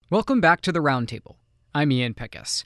Welcome back to the Roundtable. I'm Ian Pickus.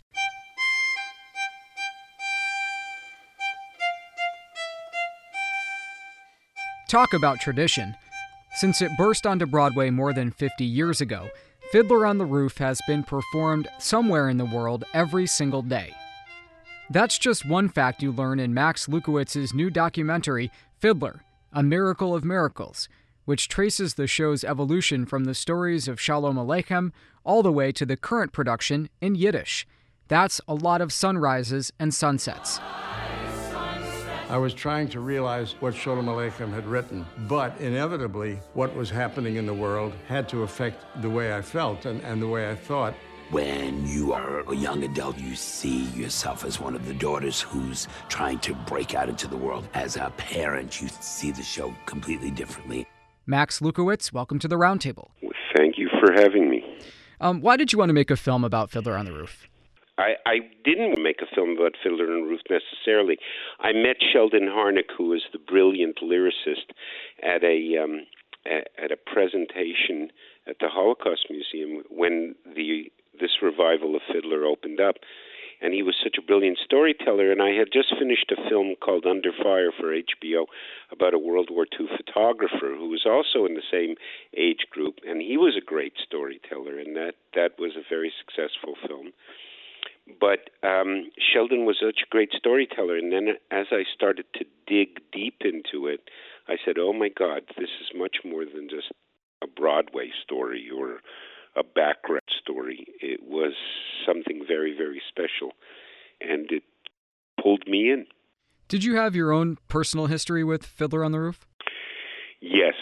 Talk about tradition. Since it burst onto Broadway more than 50 years ago, Fiddler on the Roof has been performed somewhere in the world every single day. That's just one fact you learn in Max Lukowitz's new documentary, Fiddler, A Miracle of Miracles, which traces the show's evolution from the stories of Shalom Aleichem all the way to the current production in Yiddish. That's a lot of sunrises and sunsets. I was trying to realize what Shalom Aleichem had written, but inevitably, what was happening in the world had to affect the way I felt and the way I thought. When you are a young adult, you see yourself as one of the daughters who's trying to break out into the world. As a parent, you see the show completely differently. Max Lukowitz, welcome to the Roundtable. Thank you for having me. Why did you want to make a film about Fiddler on the Roof? I didn't make a film about Fiddler on the Roof necessarily. I met Sheldon Harnick, who is the brilliant lyricist, at a presentation at the Holocaust Museum when this revival of Fiddler opened up. And he was such a brilliant storyteller, and I had just finished a film called Under Fire for HBO about a World War II photographer who was also in the same age group, and he was a great storyteller, and that was a very successful film. But Sheldon was such a great storyteller, and then as I started to dig deep into it, I said, oh my God, this is much more than just a Broadway story or a background story. It was something very, very special, and it pulled me in. Did you have your own personal history with Fiddler on the Roof? Yes.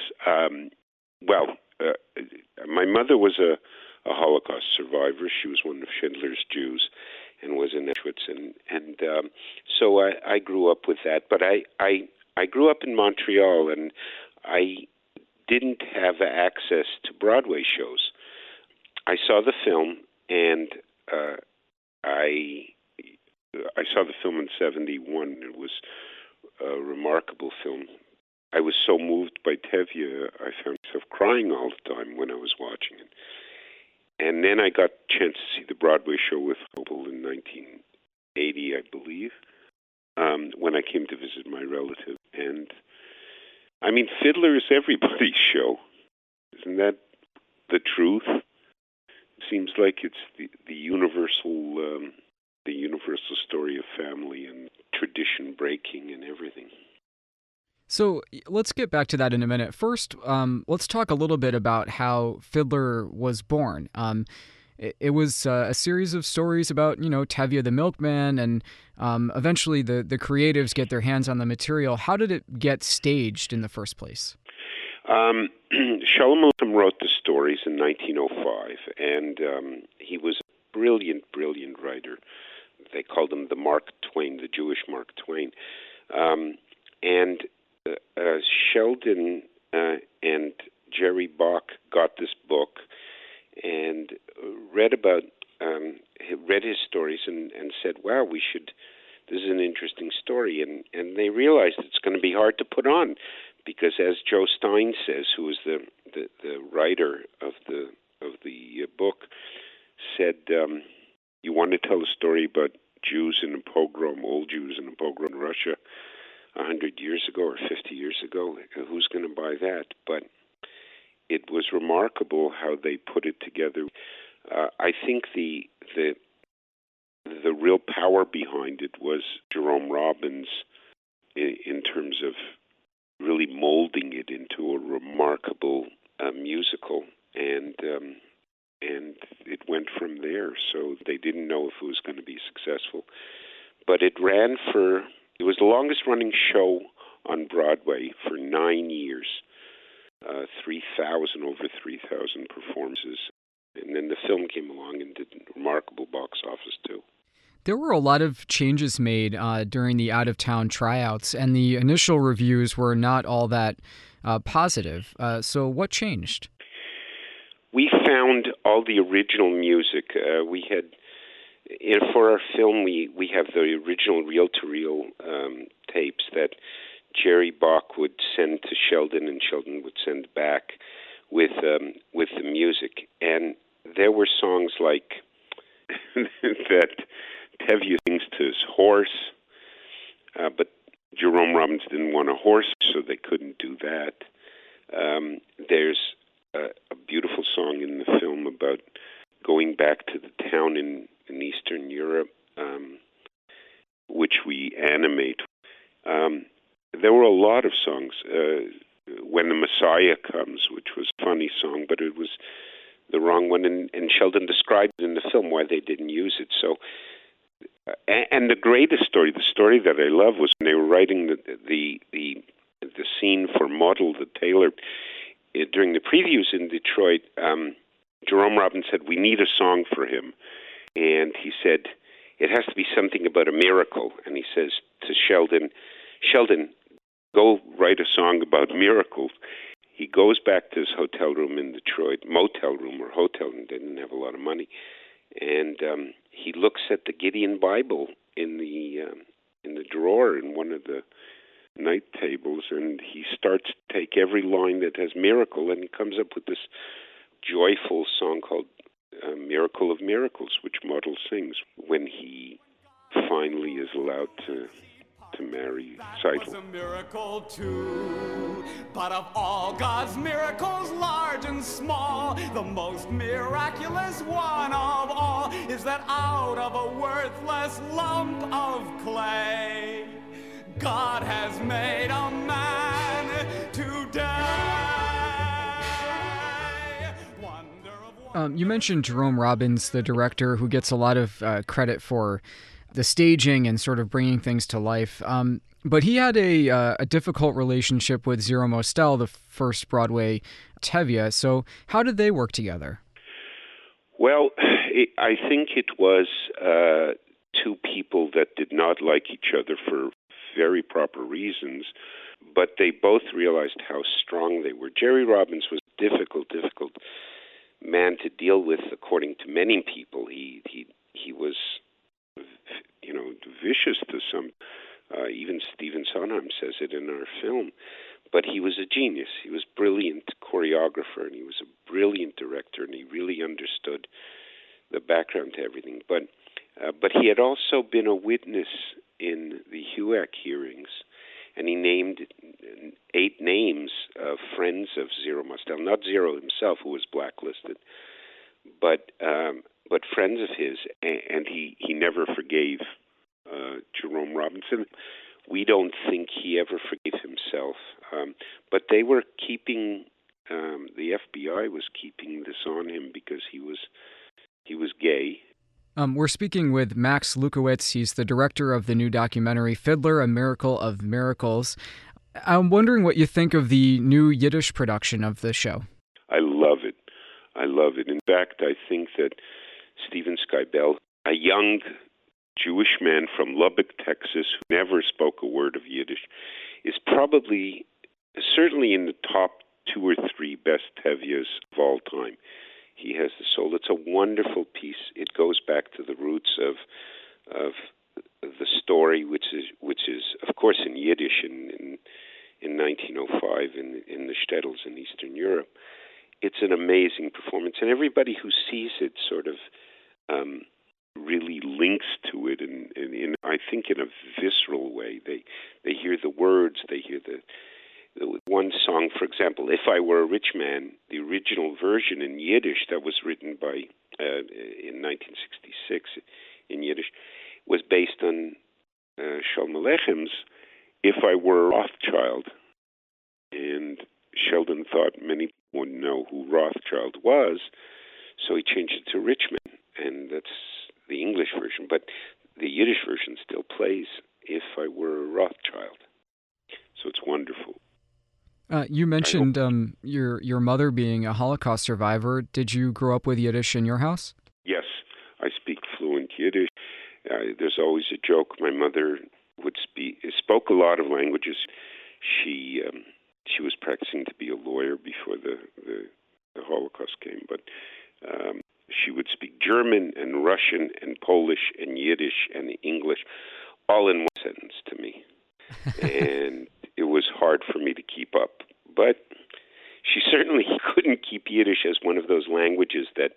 My mother was a Holocaust survivor. She was one of Schindler's Jews and was in Auschwitz, and so I grew up with that. But I grew up in Montreal, and I didn't have access to Broadway shows. I saw the film, and I saw the film in 1971. It was a remarkable film. I was so moved by Tevye, I found myself crying all the time when I was watching it. And then I got a chance to see the Broadway show with Hopel in 1980, I believe, when I came to visit my relative. And, I mean, Fiddler is everybody's show. Isn't that the truth? Seems like it's the universal story of family and tradition breaking and everything. So let's get back to that in a minute. First, let's talk a little bit about how Fiddler was born. It was a series of stories about, Tevye the milkman, and eventually the creatives get their hands on the material. How did it get staged in the first place? Shalom Aleichem wrote the stories in 1905, and he was a brilliant, brilliant writer. They called him the Mark Twain, the Jewish Mark Twain. Sheldon and Jerry Bach got this book and read his stories and said, wow, this is an interesting story. And they realized it's going to be hard to put on because, as Joe Stein says, who was the writer of the book, said, you want to tell a story about Jews in a pogrom, old Jews in a pogrom in Russia 100 years ago or 50 years ago, who's going to buy that? But it was remarkable how they put it together. I think the real power behind it was Jerome Robbins in terms of really molding it into a remarkable musical, and it went from there. So they didn't know if it was going to be successful, but it was the longest running show on Broadway for 9 years. Over 3,000 performances. And then the film came along and did a remarkable box office too. There were a lot of changes made during the out-of-town tryouts, and the initial reviews were not all that positive. So what changed? We found all the original music. We had, for our film, we have the original reel-to-reel tapes that Jerry Bach would send to Sheldon, and Sheldon would send back with the music. And there were songs like that Tevye sings to his horse, but Jerome Robbins didn't want a horse, so they couldn't do that. There's a beautiful song in the film about going back to the town in Eastern Europe, which we animate. There were a lot of songs. When the Messiah Comes, which was a funny song, but it was the wrong one, and Sheldon described in the film why they didn't use it. So, and the greatest story, the story that I love, was when they were writing the scene for Model, the tailor. During the previews in Detroit, Jerome Robbins said, "We need a song for him," and he said, "It has to be something about a miracle." And he says to Sheldon, "Go write a song about miracles." He goes back to his hotel room in Detroit, motel room or hotel, and didn't have a lot of money. And he looks at the Gideon Bible in the drawer in one of the night tables, and he starts to take every line that has miracle, and he comes up with this joyful song called Miracle of Miracles, which Model sings when he finally is allowed to marry Seidel. That was a miracle too, but of all God's miracles, large and small, the most miraculous one of all is that out of a worthless lump of clay, God has made a man today. You mentioned Jerome Robbins, the director, who gets a lot of credit for the staging and sort of bringing things to life. But he had a difficult relationship with Zero Mostel, the first Broadway Tevye. So how did they work together? Well, I think it was two people that did not like each other for very proper reasons, but they both realized how strong they were. Jerry Robbins was a difficult man to deal with, according to many people. He was, vicious to some. Even Stephen Sondheim says it in our film. But he was a genius. He was a brilliant choreographer, and he was a brilliant director, and he really understood the background to everything. But he had also been a witness in the HUAC hearings, and he named 8 names of friends of Zero Mostel, not Zero himself, who was blacklisted, but friends of his, and he never forgave Jerome Robinson. We don't think he ever forgave himself, but they were keeping, the FBI was keeping this on him because he was gay. We're speaking with Max Lukowitz. He's the director of the new documentary Fiddler, A Miracle of Miracles. I'm wondering what you think of the new Yiddish production of the show. I love it. In fact, I think that Steven Skybell, a young Jewish man from Lubbock, Texas, who never spoke a word of Yiddish, is probably, certainly in the top 2 or 3 best Tevyes of all time. He has the soul. It's a wonderful piece. It goes back to the roots of the story, which is of course in Yiddish in 1905 in the shtetls in Eastern Europe. It's an amazing performance, and everybody who sees it sort of really links to it, in I think in a visceral way. They hear the words, they hear the one song, for example, If I Were a Rich Man, the original version in Yiddish that was written by in 1966 in Yiddish, was based on Shalom Aleicham's If I Were a Rothschild. And Sheldon thought many people wouldn't know who Rothschild was, so he changed it to Richman, and that's the English version. But the Yiddish version still plays If I Were a Rothschild. So it's wonderful. You mentioned your mother being a Holocaust survivor. Did you grow up with Yiddish in your house? Yes, I speak fluent Yiddish. There's always a joke. My mother spoke a lot of languages. She was practicing to be a lawyer before the Holocaust came, but she would speak German and Russian and Polish and Yiddish and English all in one sentence to me. And it was hard for me to keep up. But she certainly couldn't keep Yiddish as one of those languages that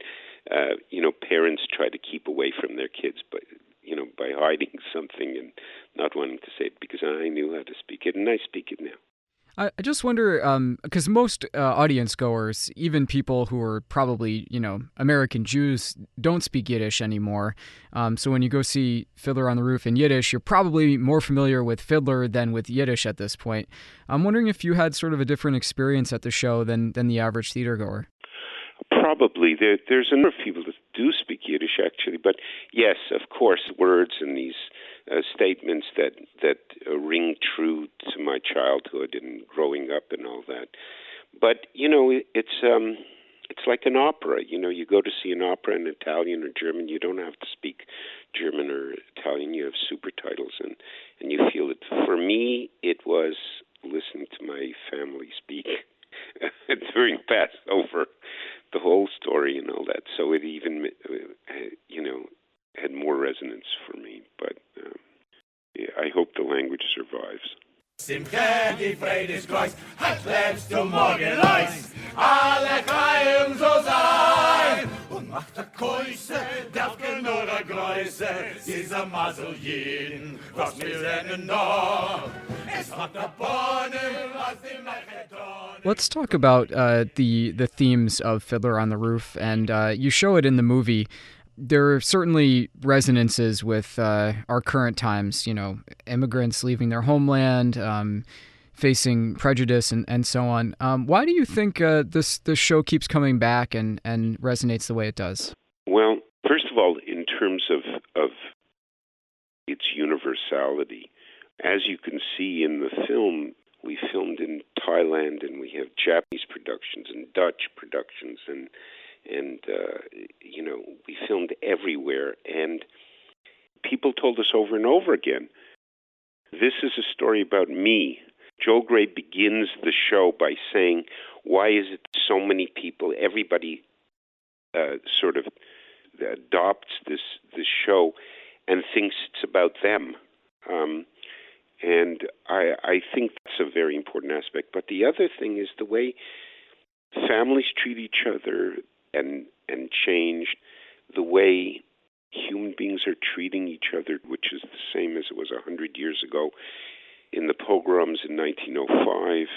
parents try to keep away from their kids, but by hiding something and not wanting to say it, because I knew how to speak it, and I speak it now. I just wonder, because most audience goers, even people who are probably, American Jews, don't speak Yiddish anymore. So when you go see Fiddler on the Roof in Yiddish, you're probably more familiar with Fiddler than with Yiddish at this point. I'm wondering if you had sort of a different experience at the show than the average theater goer. Probably. There's a number of people that do speak Yiddish, actually. But yes, of course, words and these statements that ring true to my childhood and growing up and all that. But, it's like an opera. You go to see an opera in Italian or German, you don't have to speak German or Italian. You have super titles, and you feel it. For me, it was listening to my family speak during Passover, the whole story and all that. So it even, had more resonance for me. But I hope the language survives. Simche, die Freude ist groß, hat lebst du morgen leis, alle Chaim so sein. Und macht der Käuse, darf nur der Größe, dieser Masel jeden, was wir rennen noch. Es macht der Bonne, was die Mechetone. Let's talk about the themes of Fiddler on the Roof, and you show it in the movie. There are certainly resonances with our current times, immigrants leaving their homeland, facing prejudice and so on. Why do you think this show keeps coming back and resonates the way it does? Well, first of all, in terms of its universality, as you can see in the film, we filmed in Thailand, and we have Japanese productions and Dutch productions, and we filmed everywhere, and people told us over and over again, this is a story about me. Joel Grey begins the show by saying, why is it so many people, everybody sort of adopts this show and thinks it's about them. And I think that's a very important aspect. But the other thing is the way families treat each other and changed, the way human beings are treating each other, which is the same as it was 100 years ago in the pogroms in 1905.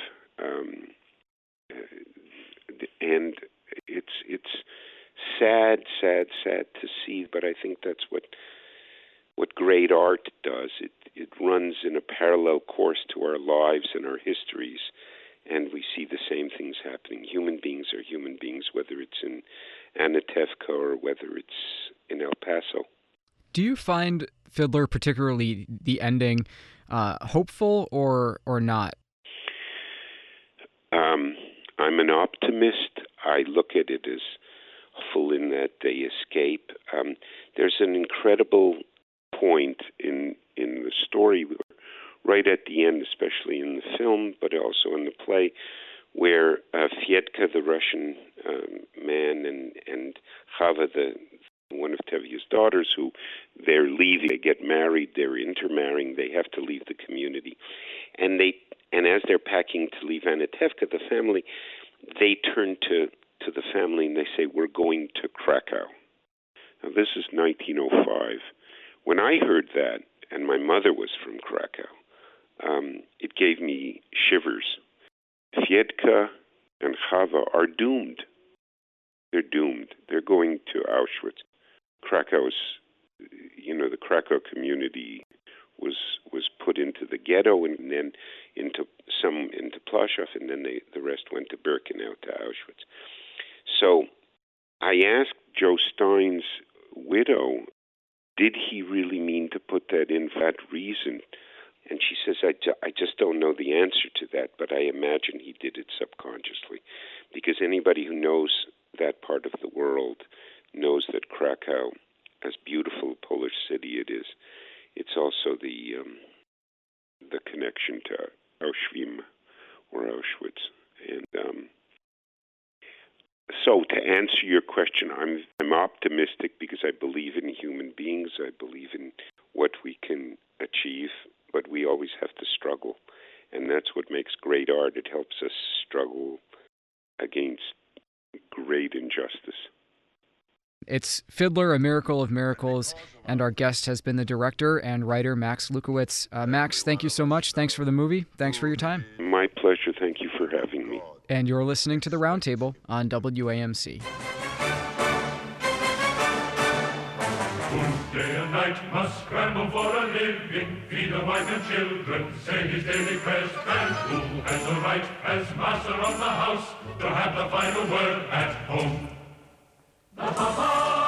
And it's sad to see, but I think that's what great art does. It runs in a parallel course to our lives and our histories, and we see the same things happening. Human beings are human beings, whether it's in Anatevka or whether it's in El Paso. Do you find Fiddler, particularly the ending, hopeful or not? I'm an optimist. I look at it as hopeful in that they escape. There's an incredible point in the story, right at the end, especially in the film, but also in the play, where Fedka, the Russian man, and Chava, one of Tevye's daughters, who they're leaving, they get married, they're intermarrying, they have to leave the community, and as they're packing to leave Anatevka, the family, they turn to the family and they say, "We're going to Krakow." Now this is 1905. When I heard that, and my mother was from Krakow, it gave me shivers. Fedka and Chava are doomed. They're doomed. They're going to Auschwitz. Krakow is, the Krakow community was put into the ghetto and then into Plaszow, and then the rest went to Birkenau, to Auschwitz. So I asked Joe Stein's widow, did he really mean to put that in for that reason? And she says, I just don't know the answer to that, but I imagine he did it subconsciously, because anybody who knows that part of the world knows that Krakow, as beautiful a Polish city it is, it's also the connection to Auschwitz or Auschwitz. And so to answer your question, I'm optimistic because I believe in human beings. I believe in what we can achieve, but we always have to struggle. And that's what makes great art. It helps us struggle against great injustice. It's Fiddler, A Miracle of Miracles, and our guest has been the director and writer Max Lukowitz. Max, thank you so much. Thanks for the movie. Thanks for your time. My pleasure. Thank you for having me. And you're listening to The Roundtable on WAMC. Day and night must scramble for a living, feed a wife and children, say his daily prayers, and who has the right, as master of the house, to have the final word at home? The Papa!